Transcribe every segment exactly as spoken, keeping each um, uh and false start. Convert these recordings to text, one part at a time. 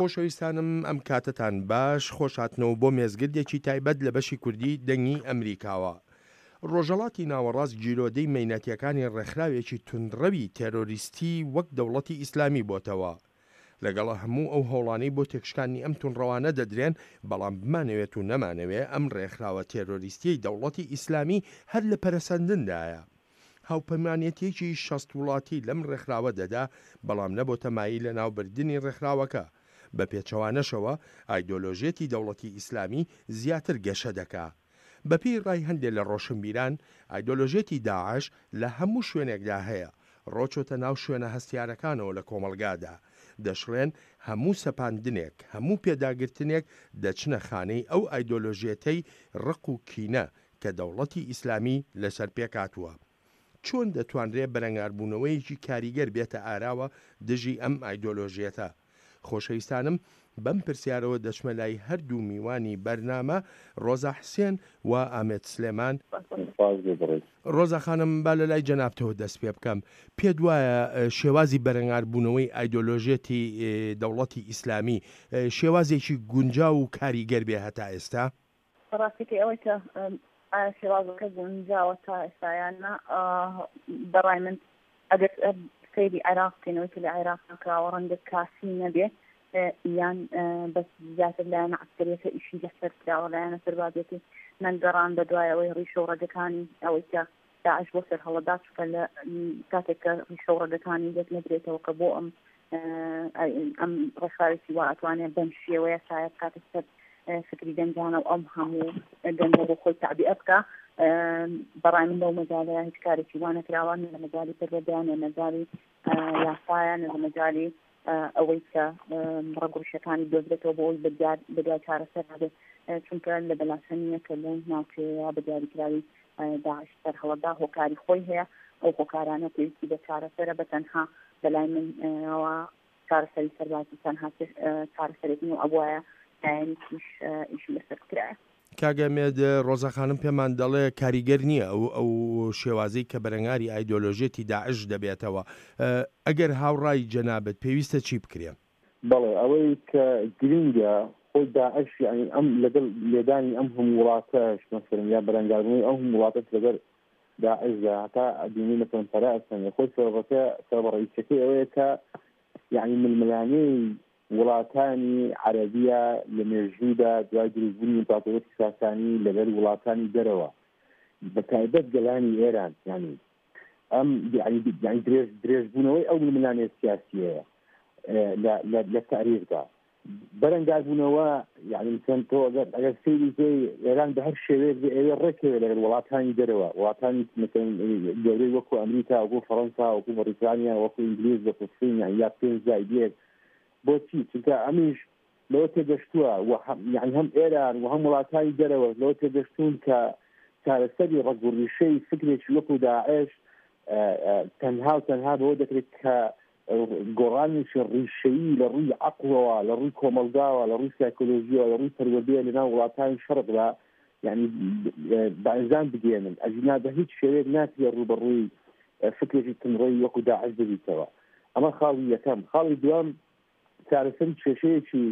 خۆشەویستانم ئەم کاتتان باش خۆشهاتنەوە بۆ مێزگردێکی تایبەت لە بەشی کوردی دەنگی ئەمریکاوە. ڕۆژەڵاتی ناوەڕاست گیرۆدەی مەینەتیەکانی ڕێکخراوێکی تونڕەوی تێرۆریستی وەک دەوڵەتی ئیسلامی بۆتەوە. لەگەڵە هەموو ئەو هەوڵانەی بۆ تێکشکانی ئەم تونڕەوانە دەدرێن، بەڵام بمانەوێت و نەمانەوێت ئەم ڕێکخراوە تێرۆریستی دەوڵەتی ئیسلامی هەر لە پەرەسەندندایە. هاوپەیمانێتێکی شەست وڵاتی لەم ڕێکخراوە دەدا، بەڵام نەبۆتە مایی لە ناوبردننی ڕێکخراوەکە. بە پێچەوانەشەوە ئایدۆلۆژیەتی دەوڵەتی ئیسلامی زیاتر گەشە دەکا. بەپێی ڕای هەندێک لە ڕۆشنبیران، ئایدۆلۆژیەتی داعش لە هەموو شوێنێکدا هەیە، ڕۆچۆتە ناو شوێنە هەستیارەکانەوە لە کۆمەلگادا. دەشڵێن هەموو سەپاندنێک، هەموو پێداگرتنێک دەچنە خانەی ئەو ئایدۆلۆژیەتەی ڕق و کینە کە دەوڵەتی ئیسلامی لەسەر پێکاتووە. چۆن دەتوانرێت بەرەنگاربوونەوەیەکی کاریگەر بێتە ئاراوە دژی ئەم ئایدۆلۆژیەتە؟ خۆشەویستانم، بەم پرسیارەوە دەچمە لای هەردوو میوانی بەرنامە، ڕۆزا حسێن و ئامێد سلێمان. ڕۆزا خانم، با لە لای جەنابتەوە دەست پێ بکەم. پێت وایە شێوازی بەرەنگاربوونەوەی ئایدۆلۆژیەتی دەوڵەتی ئیسلامی شێوازێکی گونجاو و کاریگەر بێ هەتا ئێستا؟ ڕاستیکە ئەوەی کە ئایا شێوازەکە گونجاوە تا ئێستایانە، بەڕای من ئەگەر سەیری عێراق بکەینەوەی کە لە عێراق نکراوە ڕەنگە کافی نەبێت، یان بەس زیاتر لایەنە عەسکەریەکە ئیشی لەسەر کراوە، لایەنە سەربازێتی نەنگەڕان بە دوایەوەی ڕیشە و ڕێگەکانی ئەوەی کە داعش بۆ سەر هەڵەدا چکە لە کاتێک کە ڕیشە و ڕێگەکانی دێت نەدرێتەوە کە بۆ ئەم ئەم ڕێکخراوێکی وا ئەتوانێت بەم شێوەیە شایەت کاتێک سەر فکری دەنجانە و ئەم هەموو دەنگە بۆ خۆی تەعبیە بکە. بەڕای من لەو مەجالەیە هیچ کارێکی وا نەکراوە، نە لە مەجالی پەروەردەیان، نە لە مەجالی یاسایان، نە لە مەجالی ئەوەی کە ڕەگوڕشەکانی دۆزرێتەوە بۆ ئەوی بەدوای چارەسەر هەبێت، چونکە لە بەلاسەنیە کە لەو ناوچەیە بەدیاریکراوی داعش سەر هەڵەدا هۆکاری خۆی هەیە. ئەو هۆکارانە پێویستی بە چارەسەرە، بە تەنها بەلای من ئەوە چارەسەری سەربازی تەنها چارەسەرێکی و ئەوایە یانیش ئیشی لەسەر کرایە. کاگەمێد، ڕۆزا خانم پێمان دەڵێ کاریگەر نییە ئەو ئەو شێوازەی کە بەرەنگاری ئایدۆلۆژیەتی داعش دەبێتەوە. ئەگەر هاوڕای جەنابەت پێویستە چی بکرێن؟ بەڵێ ئەوەی کە گرینگە خۆی داعش یعنی ئەم لەگەڵ لێدانی ئەم هەموو وڵاتەش مەسەڵەن یا بەرەنگاربوونی ئەو هەموو وڵاتەش لەگەڵ داعشدا هەتا ئەدینی مەسەڵەن پەرەسەن خۆی سەربەتە سەربەڕیچەکەی ئەوەیە کە یعنی ململانەی وڵاتانی عەرەبیە لە مێژوودا دوای دروستبوونی ئیمپراتۆریەتی ساسانی لەبەر وڵاتانی دەرەوە، بەتایبەت گەلانی ئێران، یعنی ئەم یعنی درێژبوونەوەی ئەو ململانەی سیاسیەیە لە تاریخدا بەرەنگاربوونەوە، یعنی مثلا تۆ ئەگەر سەیری بکەی ئێران بە هەر شێوەیەک ئێوە ڕێکەوێت لەگەڵ وڵاتانی دەرەوە، وڵاتانی مثلا گەورەی وەکو ئەمریکا، وەکو فەڕەنسا، وەکو بەریتانیا، وەکو ئینگلیز، وەکو سین، یا پێنج زایدێک. بۆچی؟ چونکە ئەمیش لەوە تێگەشتووە، یعنی هەم ئێران و هەم وڵاتانی دەرەوە لەوە تێگەشتوون کە چارەسەری ڕەگوڕیشەی فکرێکی وەکو داعش تەنها و تەنها بەوە دەکرێت کە گۆڕانیشی ڕیشەیی لە ڕووی عەقڵەوە، لە ڕووی کۆمەلگاوە، لە ڕووی سایکۆلۆژیەوە، لە ڕووی پەروەردەیە لەناو وڵاتانی شەرقدا یعنی بەئەنجام بگێنن. ئەجینا بە هیچ شێوەیەک ناتوێت ڕووبەڕووی فکرێکی تندڕەوی وەکو داعش ببیتەوە. ئەمە خاڵی یەکەم. خاڵی دووەم چارەسەری کێشەیەکی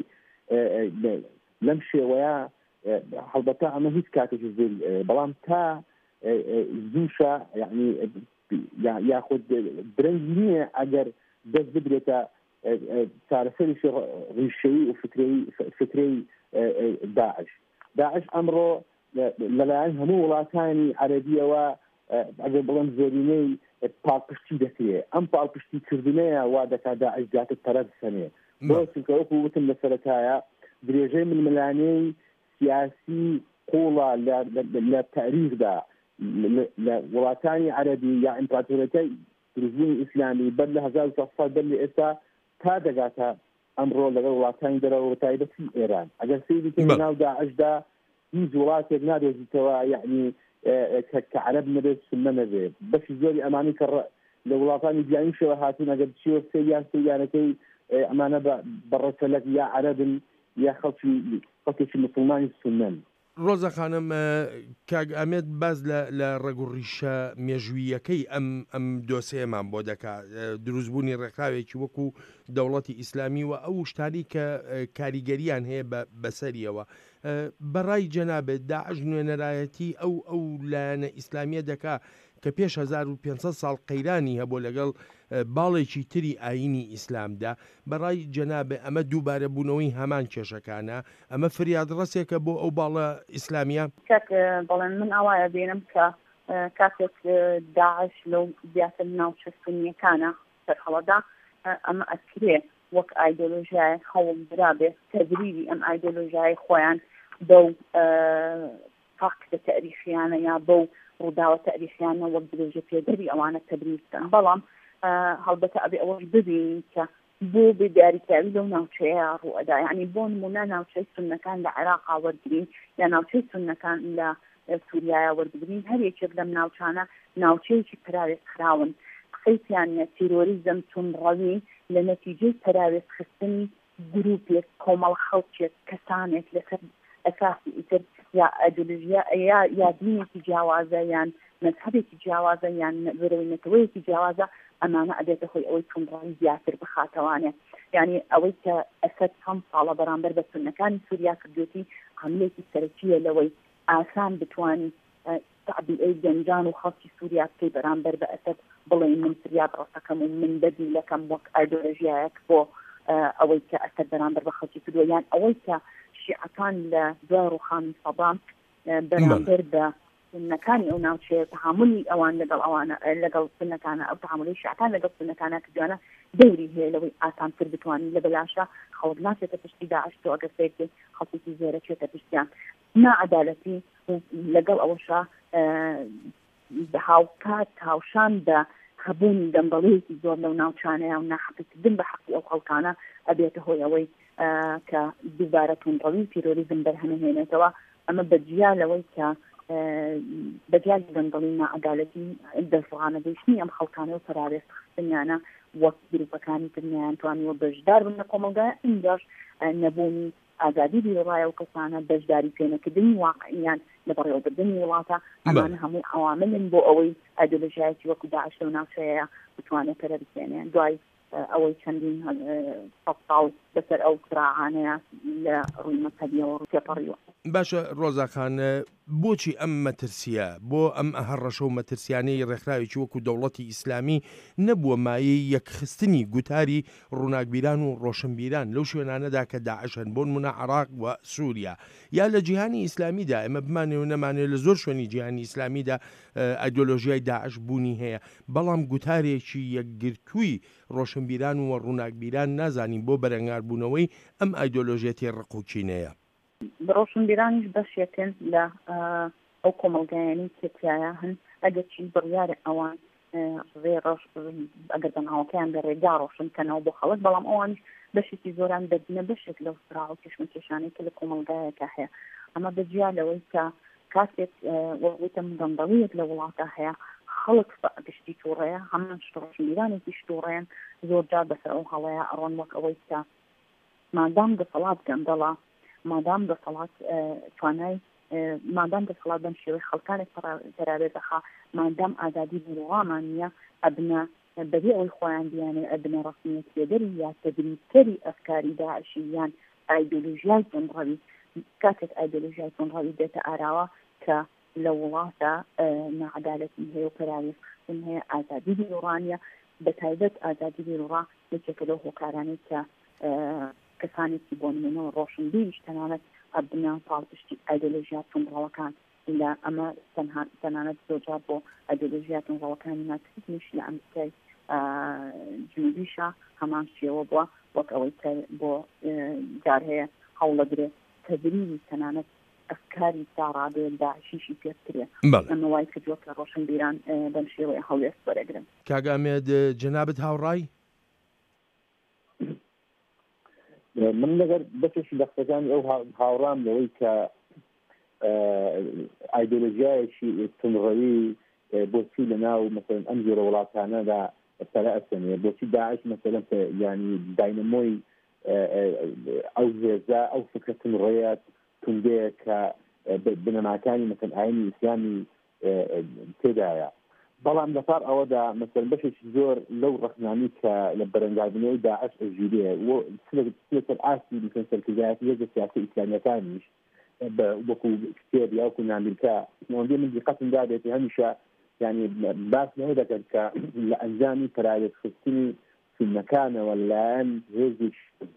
لەم شێوەیە، هەڵبەتە ئەمە هیچ کاتێکی زۆر، بەڵام تا زووشە، یعنی یاخود درەنگ نییە ئەگەر دەست بدرێتە چارەسەریشی ڕیشەیی و فکرەی داعش. داعش ئەمڕۆ لەلایەن هەموو وڵاتانی عەرەبیەوە ئەگەر بڵێم زۆرینەی پاڵپشتی دەکرێت. ئەم پاڵپشتیکردنەیە وا دەکات داعش زیاتر پەرە بسەنێت. بۆ چونکە وەکو وتم لە سەرەتایە درێژەی ململانەی سیاسی قوڵە لە تاریخدا لە وڵاتانی عەرەبی یا ئیمپراتۆریەتەی دروستبوونی ئیسلامی بەر لە هەزار و چەند ساڵ بەر لە ئێستا تا دەگاتە ئەمڕۆ لەگەڵ وڵاتانی دەرەوە تایبەتی ئێران. ئەگەر سەیری بکەین ناو داعشدا هیچ وڵاتێک نادۆزیتەوە، یعنی کە عەرەب نەبێت سنە نەبێت. بەشی زۆری ئەمانی کە لە وڵاتانی جیانیشەوە هاتوون ئەگەر بچیوە سەیریان سەیریانەکەی ئەمانە بەڕەچەلەک یا عەرەبن یا خەڵکی خەڵکێکی موسڵمانی سنەن. ڕۆزە خانم کاگ ئەمێت باز لە ڕێگوڕیشە مێژوویەکەی ئەم ئەم دۆسەیەمان بۆ دەکات دروستبوونی ڕێکخراوێکی وەکو دەوڵەتی ئیسلامی و ئەو شتانی کە کاریگەریان هەیە بەسەریەوە بەڕای جەنابێت داعش نوێنەرایەتی ئەو ئەو لایەنە ئیسلامیە دەکا کە پێش هەزار و پێنجسەد ساڵ قەیرانی هەبوو لەگەڵ باڵێکی تری ئاینی ئیسلامدا بەڕای جەنابێ ئەمە دووبارە بوونەوەی هەمان کێشەکانە ئەمە فریاد ڕەسێکە بۆ ئەو باڵە ئیسلامیە بەڵێن من ئەوایە بێنم کە کاتێک داعش لەو زیاتر ناوچە سنیەکانە سەرهەڵەدا ئەمە ئەسکرێ وەک ئایدۆلۆژیای هەوڵ درابێ تەدریبی ئەم ئایدۆلۆژیای خۆیان بەو فاکتە تاریخیانە یا بەو ڕووداوە تاریخیانە وەک درێژە پێدەری ئەوانە تەبریز بکەن بەڵام هەڵبەتە ئەبێ ئەوەش ببینین کە بۆ بێداریکراوی لەو ناوچەیە ڕوئەدا یعنی بۆ نمونە ناوچەی سوننەکان لە عێراقا وەرگرین یا ناوچەی سوننەکان لە سووریایە وەربگرین هەر یەکێک لەم ناوچانە ناوچەیەکی پراوێز خراون قسەیتیانە تیرۆریزم تونڕەوی لە نەتیجەی پراوێز خستنی گروپێک کۆمەڵ خەڵکێک کەسانێک لەسەر ئەساسی ئیتر یا ئەیدۆلۆژیا یا یا دینێکی جیاوازە یان مەذهبێکی جیاوازە یان بەرەوەی جیاوازە ئەمانە ئەبێتە خۆی ئەوەی تونڕەوی زیاتر بخاتەوانێ یعنی ئەوەی کە ئەسەد هەم ساڵە بەرامبەر بە سوننەکانی سووریا کردوێتی حملەیەکی سەرەکیە لەوەی ئاسان بتوانی تعبیئەی گەنجان و خەڵکی سووریا بکەی بەرامبەر بە ئەسەد بڵێ من فریاد ڕەسەکەم و من بەدی لەکەم وەک ئایدۆلۆژیایەک بۆ ئەوەی کە ئەسەد بەرامبەر بە خەڵکی کردووە یان ئەوەی کە شیعەکان لە دوای ڕووخانی سەدام بەرامبەر بە سنەکانی ئەو ناوچەیە تەحاملی ئەوان لەگەڵ ئەوانە لەگەڵ سنەکانە ئەو تەحاملی شیعەکان لەگەڵ سنەکانە کردوانە دەوری هەیە لەوەی ئاسانتر بتوانین لە بەلاشە خەڵک ناچێتە پشتی داعش تۆ ئەگەر فێرکێ خەڵکی زێرە چێتە پشتیان نائەدالەتی لەگەڵ ئەوەشە هاوکات هاوشان بە هەبوونی دەنگەڵەیەکی زۆر لەو ناوچانەیە و ناحەقیکردن بە حەقی ئەو خەڵکانە ئەبێتە هۆی ئەوەی کە دووبارە تونڕەوی تیرۆریزم بەرهەمهێنێتەوە ئەمە بەجیا لەوەی کە بەجیای دەنگەڵی نائەدالەتی دەسڵانە گەیشتنی ئەم خەڵکانە و پەراوێز خستنیانە وەک گروپەکانی ترنیان توانیوە بەشدار بن لە کۆمەلگایە ئینجاش نەبوونی ئازادی بیرڕایە و کەسانە بەشداری پێنەکردنی واقعیان لە بەڕێوەبردننی وڵاتە ئەمانە هەموو عواملن بۆ ئەوەی ئایدۆلۆژیایەکی وەکو داعش لەو ناوچەیە بتوانێت پەرە بکێنێن دوای ئەوەی چەندین سەد ساڵ بەسەر ئەو صراعانەیە لە ڕووی مەذهەبیەوە و تێپەڕیوە. باشە ڕۆزاخان بۆچی ئەم مەترسیە بۆ ئەم هەڕەشە و مەترسیانەی ڕێکخراوێکی وەکو دەوڵەتی ئیسلامی نەبووە مایەی یەکخستنی گوتاری ڕووناکبیران و ڕۆشنبیران لەو شوێنانەدا کە داعشن بۆ نمونە عێراق و سووریا یا لە جیهانی ئیسلامیدا ئێمە بمانێ و نەمانێ لە زۆر شوێنی جیهانی ئیسلامیدا ئایدۆلۆژیای داعش بوونی هەیە بەڵام گوتارێکی یەکگرتووی ڕۆشنبیران و ڕووناکبیران نازانین بۆ بەرەنگاربوونەوەی ئەم ئایدۆلۆژیەتی ڕقوکینەیە. ڕۆشنبیرانیش بەشێکن لە ئەو کۆمەلگایانی کێتیایە هەن ئەگەر چی بڕیارە ئەوان ڕێ ڕۆژ ئەگەر بەناوەکەیان بە ڕێگا ڕۆشنکەنەوە بۆ خەڵک بەڵام ئەوانش بەشێکی زۆران دەبنە بەشێک لەو سراو کێشمەکێشانەی کە لە کۆمەلگایەکە هەیە ئەمە بەجیا لەوەی کە کاتێک وەڵێتە مدەنگەڵیەک لە وڵاتە هەیە خەڵک گشتی تووڕەیە هەمان ڕۆشنبیرانێکی تووڕێن زۆر جار بەسەر ئەو هەڵەیە ئەڕۆن وەک ئەوەی کە مادام دەسەڵات گەندەڵە مادام دەسەڵات توانای مادام دەسەڵات بەم شێوەی خەڵکانێک پەراوێزەخا مادام ئازادی بووڕامان نییە ئەبنە بەبێ ئەوەی خۆیان بیانێ ئەبنە ڕەسمیەت پێدەری یا تەدریبکەری ئەفکاری داعشی یان ئایدۆلۆژیای تونڕەوی کاتێک ئایدۆلۆژیای تونڕەوی دێتە ئاراوە کە لە وڵاتە نەعەدالەتی هەیە و پەراوێزخستن هەیە ئازادی بیرڕانیە بەتایبەت ئازادی بیرڕا یەکێکە لەو هۆکارانەی کە کەسانێکی بۆ نمونەوە ڕۆشنبیریش تەنانەت ئەبنە پاڵپشتی ئایدۆلۆژیا تونڕەوەکان لە ئەمە تەنانەت زۆرجار بۆ ئایدۆلۆژیا تونڕەوەکانی ناتریش لە ئەمریکای جنوبیشە هەمان شێوە بووە وەک ئەوەی بۆ جار هەیە هەوڵەگرێت تەدریبی تەنانەت ئەفکاری داڕادێ داعشیشی پێکرێ ئەمە وای کردووە کە ڕۆشنبیران بەم شێوەیە هەوڵێست وەرەگرن. کاگامێد جەنابەت هاوڕای من لەگەر بەشێکی لە قسەکانی ئەو هاوڕام لەوەی کە ئایدۆلۆژیایەکی تونڕەوی بۆچی لە ناو مەسەڵەن ئەم جۆرە وڵاتانەدا سەرە ئەسەنێ بۆچی داعش مەسەڵەن ینی داینەمۆی ئەو هێزە ئەو فکرە تونڕەیە توندەیە کە بنەماکانی مثل ئاینی ئیسلامی تێدایە. بەڵام لەپار ئەوەدا مەسەر بەشێکی زۆر لەو ڕخنامی کە لە بەرەنگاردنەوەی داعش ئەژیرێ سەر ئاستی بکەن سەرکردایەتی هێزە سیاسی ئیسلامیەکانیش وەکو کتێب یا وەکو نامریکا ئەوەندێ من دیقەتم دابێتی هەمیشە یعنی باس لەوە دەکەن کە لە ئەنجامی پەراوێزخستنی فیلمەکانەوە لەلایەن هێزی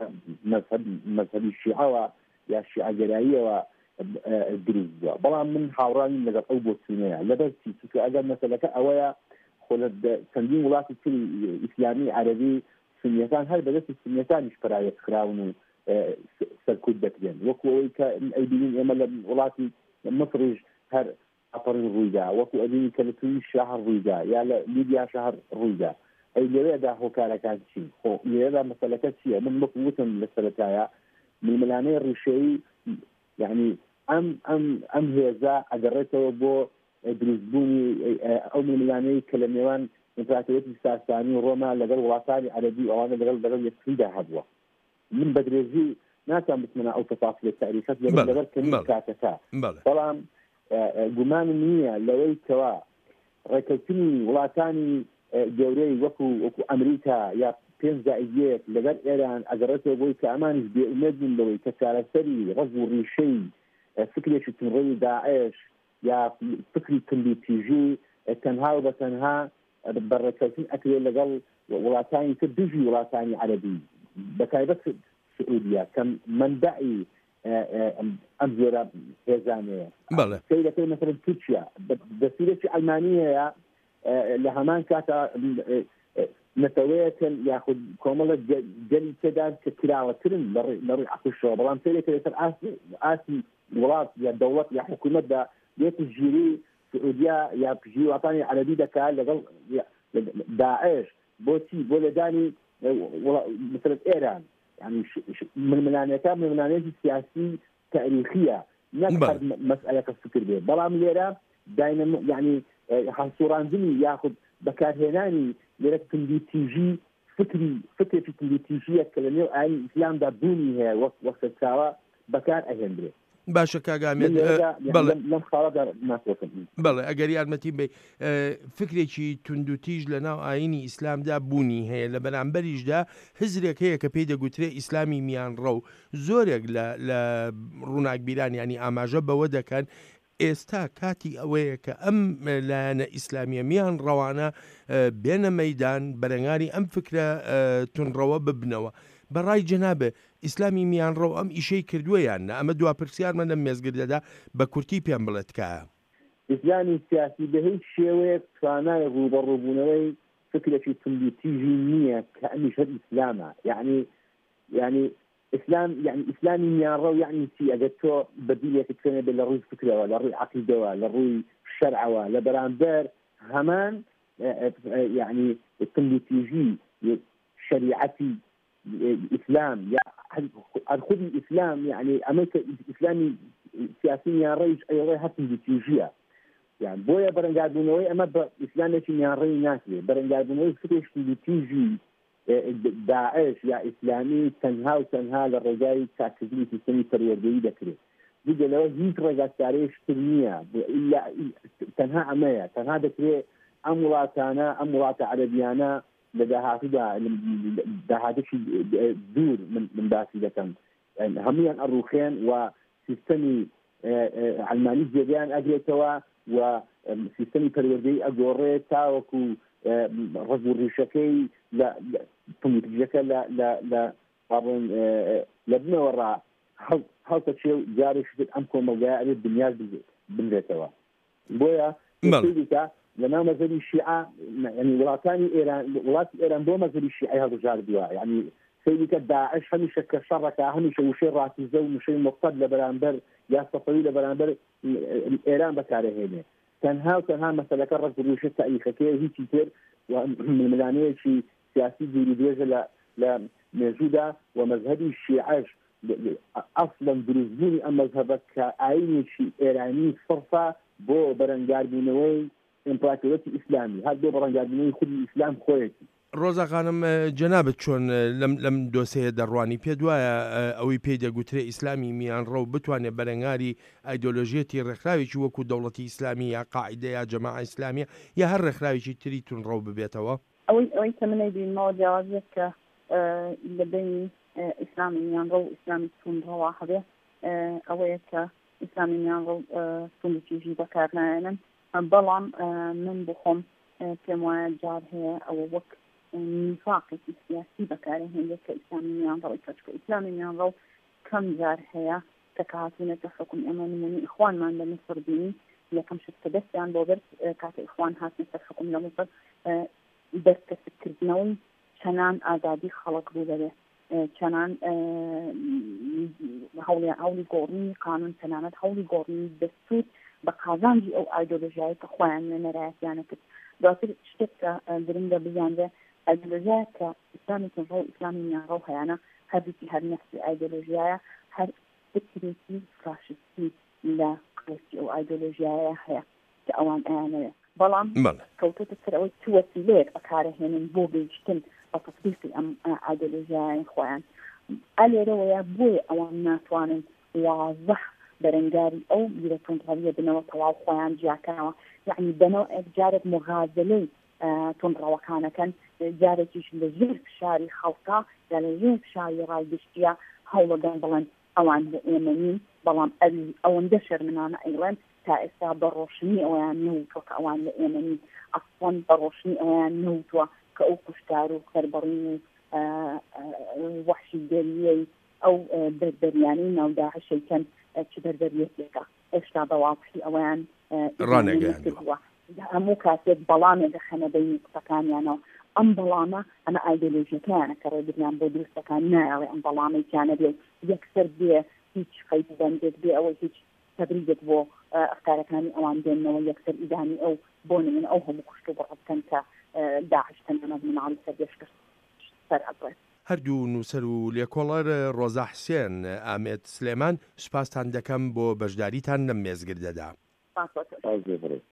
مەذهەبی شیعەوە یا شیعەگەراییەوە دروست بووە. بەڵام من هاوڕانی لەگەڵ ئەو بۆچوونەیە لەبەرچی چونکە ئەگەر مەسەلەکە ئەوەیە خۆ لە چەندین وڵاتی تری ئیسلامی عەرەبی سنیەکان هەر بەدەستی سنیەکانیش پەراوێز کراون و سەرکوت دەکرێن وەکو ئەوەی کە ئەیبینین ئێمە لە وڵاتی مەسریش هەر ئەپەڕی ڕوویدا وەکو ئەبینی کە لە توی شەهر ڕوویدا یا لە لیبیا شەهر ڕوویدا. ئەی لەوێدا هۆکارەکان چی خۆ لێرەدا مەسەلەکە چییە؟ من وەکو وتم لە سەرەتایە ململانەی ڕیشەیی یعنی ئەم ئەم ئەم هێزە ئەگەڕێتەوە بۆ دروستبوونی ئەو ململانەی کە لە نێوان ئیمپراتۆریەتی ساسانی و ڕۆما لەگەڵ وڵاتانی عەرەبی ئەوانە لەگەڵ لەگەڵ یەکتریدا هەبووە. من بە درێژی ناتوان بتمنە ئەو تەفاصیلە تاریخەت لەبەر کەمی کاتەکە، بەڵام گومانم نییە لەوەی کەوا ڕێکەوتنی وڵاتانی گەورەی وەکو وەکو ئەمریکا یا پێنج زائیدیەک لەبەر ئێران ئەگەڕێتەوە بۆی کە ئەمانش بێئومێد بوون لەوەی کە چارەسەری ڕەز و ڕیشەی فکرێکی تونڕەوی داعش یا فکری کندی تیژی تەنها و بە تەنها بەڕێکەوتن ئەکرێت لەگەڵ وڵاتانی تر دژی وڵاتانی عەرەبی بەتایبەت سعودیا کە منبعی ئەم جۆرە هێزانەیە. سەیرەکەی مەسەڵەن تورکیا دەسیرەی ئەلمانیەیە لە هەمان کاتە نەتەوەیەکەن یاخود کۆمەڵە گەلی تێدان کە کراوەترن لە ڕووی عەقیشەوە، بەڵام سەیرێکە لەسەر ئاسی وڵات یا دەوڵەت یا حکوومەتدا بێتە ژیری سعودیا یا پژی وڵاتانی عەرەبی دەکات لەگەڵ داعش بۆچی بۆ لەدانی مثل ئێران يعني ململانەکە ململانەیەکی سیاسی تاریخیە نەک مەسئلەکە فکر بێت، بەڵام لێرە داینە یعنی هەڵسوڕاندنی یاخود بەکارهێنانی لێرە کندی تیژی فکری فکرێکی کندی تیژیە کە لە نێو ئاینی ئیسلامدا بوونی هەیە وەک وەختە چاوە بەکار ئەهێنرێت. باشە کاگامێت لەم خاڵەدا ناتوانم بەڵێ ئەگەر یارمەتی بێ فکرێکی توندوتیژ لە ناو ئاینی ئیسلامدا بوونی هەیە لە بەرامبەریشدا حزرێک هەیە کە پێی دەگوترێ ئیسلامی میانڕە و زۆرێک لە ڕووناکبیران ینی ئاماژە بەوە دەکەن ئێستا کاتی ئەوەیە کە ئەم لایەنە ئیسلامیە میان ڕەوانە بێنە مەیدان بەرەنگاری ئەم فکرە تونڕەوە ببنەوە. بەڕای جەنابێ ئیسلامی میانڕە و ئەم ئیشەی کردووە یاننا؟ ئەمە دوا پرسیارمە لەم مێزگردەدا بە کورتی پێم بڵێت کایە. ئیسلامی سیاسی بە هیچ شێوەیەک توانای ڕوبەڕووبوونەوەی فکرێکی توندوتیژی نییە کە ئەمیش هەر ئیسلامە. یعنی یعنی ئیسلام یعنی ئیسلامی میانڕە و یعنی چی؟ ئەگەر تۆ بەدیلێکی بکەنێ بێت لە ڕووی فکرەوە، لە ڕووی عەقیدەوە، لە ڕووی شەرعەوە، لە بەرامبەر هەمان یعنی توندوتیژی شریعەتی اسلام یا خود اسلام يعني امريكا اسلامي سياسي رئيس اي رئيس حتى بتيجيا يعني بويا برنجادونوي اما اسلامي رئيس ناس برنجادونوي فكرش بتيجي داعش يا اسلامي تنها وتنها للرجال تاكدني في سنه تريدي ذكري بيجي لو هيك رجال تاريخ تنميه الا تنها امايا تنها ذكري امراتنا امرات عربيانا لدهاتدا دهاتشي دور من من باسيدة يعني هميا الروخين وسيستمي علماني جديان أجريتوا وسيستمي بريودي أجوريتا وكو رجل ريشكي لا تميتجك لا لا لا طبعا لبنا وراء هل تشيل جاري شدة أمكم مجاعر الدنيا بالجتوا بويا سيدك لنا مذهب الشيعة يعني ولاتاني إيران ولات إيران دو مذهب الشيعة هذا جاردوا يعني سيدك داعش هميشه كشركة هميشه وشيء راسي زو وشيء مقتد لبرانبر يا صفوي لبرانبر إيران بكاره هنا تنها وتنها مثلا كرر دروش التاريخ كي هي كتير ومن الملانية شيء سياسي جديد لا لا موجودة ومذهب الشيعة أصلا دروزوني أما مذهبك كأي شيء إيراني صرفة بو برنجار بنوي إمبراطورية إسلامي هذا برنجادني خود الإسلام خويتي ڕۆزەخانم جەنابەت چۆن لەم لەم دۆسەیە دەڕوانی پێ وایە ئەوەی پێی دەگوترێ ئیسلامی میان ڕەو بتوانێت بەرەنگاری ئایدۆلۆژیەتی ڕێکخراوێکی وەکو دەوڵەتی ئیسلامی یا قاعیدە یا جەماعە ئیسلامیە یا هەر ڕێکخراوێکی تری تون ڕەو ببێتەوە ئەوەی ئەوەی کە منەی بینەوە جیاوازێت کە لە بین ئیسلامی میان ڕەو و ئیسلامی تونڕەوە هەبێ ئەوەیە کە ئیسلامی میان ڕەو تونێکیژی بەکار نایەنن بەڵام من بخۆم پێم وایە جار هەیە ئەوە وەک نفاقێکی سیاسی بەکارهێنێت کە ئیسلامی میان ڕەوی کەچکە ئیسلامی میان ڕەو کەم جار هەیە کە کاتونێتە حکم ئێمە نمونی ئیخوانمان لە مصر بینی یەکەم شت کە دەستیان بۆ برد کاتە ئیخوان هاتن سەر حکم لە مصر دەستکەسبکردنەوەی چەنان ئازادی خەڵک بوو دەبێ چەنان هەوڵیان هەوڵی گۆڕنی قانون تەنانەت هەوڵی گۆڕنی دەستور بە قازانجی ئەو ئایدۆلۆژیایی کە خۆیان نەرایەتیانە کرد دواتر شتێک کە گرنگە بزانرێ ئایدۆلۆژیای کە ئیسلامی تونڕەو و ئیسلامی میانڕەو هەیەنە هەردووکی هەر نەفسی ئایدۆلۆژیایە هەر فکرێکی فاشستی لە قوڵی ئەو ئایدۆلۆژیایە هەیە کە ئەوان ئەیانەوێ بەڵام کەوتۆتە سەر ئەوەی چ وەسیلەیەک بەکارهێنن بۆ گەیشتن بە تەطبیقی ئەم ئایدۆلۆژیایان خۆیان ئەلێرەوەیە بۆیە ئەوان ناتوانن واضح بەرەنگاری ئەو بیرە تونڕەویە بنەوە تەواو خۆیان جیاکەنەوە یعنی بەنەوە جارێک مغازلەی تونڕەوەکانەکەن جارێکیش لە ژێر فشاری خەڵکا یا لە ژێر فشاری ڕایگشتیە هەوڵەدەن بڵێن ئەوان لە ئێمە نین بەڵام ئەوەندە شەرمنانە ئەیڵێن تا ئێستا بەڕۆشنی ئەویان نەوتوە کە ئەوان لە ئێمە نین ئەسڵەن بەڕۆشنی ئەویان نەوتوە کە ئەو کوشتار و کەربەڕین و وەحشی گەریەی ئەو بەربەریانەی ناوداعشەکەن چ بەربەریەکێکە ئێستا بەواقعی ئەویان ڕانەگەیاندووە هەموو کاتێک بەڵامێ دەخەنە بەینی قسەکانیانەوە ئەم بەڵامە ئەمە ئایدۆلۆژیەکەیانە کە ڕێگریان بۆ دروستەکان نایڵێ ئەم بەڵامێکیانە بێ یەکسەر بێ هیچ قەید بەندێت بێ ئەوە هیچ تەبریزێت بۆ ئەفکارەکانی ئەوان دێنەوە یەکسەر ئیدانی ئەو بۆ نمونە ئەو هەموو کوشت و بڕەکەن کە داعش تەنانەت مناڵی سەرگەشت کرد سەر ئەبڕێت هەردوو نووسەر و لێکۆڵەر ڕۆزا حسێن ئامێت سلێمان سوپاسان دەکەم بۆ بەشداریتان لەم مێزگردەدا.